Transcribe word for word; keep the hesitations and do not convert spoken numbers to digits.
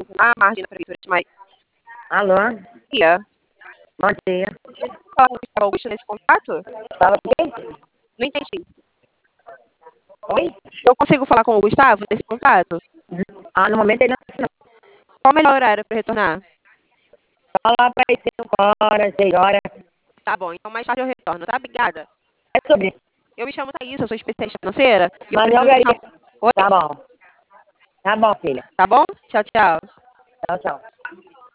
a Margem da Prefeitura de Marília. Alô? Dia. Bom dia. Fala com o Gustavo Augusto nesse contato? Fala com quem? Não entendi. Oi? Eu consigo falar com o Gustavo nesse contato? Ah, no momento ele não. Qual o melhor horário para retornar? Fala para as cinco horas, seis horas. Tá bom, então mais tarde eu retorno, tá? Obrigada. É sobre. Eu me chamo Thaís, eu sou especialista financeira. E eu Mas não, preciso... Garia. Oi? Tá bom. Tá bom, filha. Tá bom? Tchau, tchau. Tchau, tchau.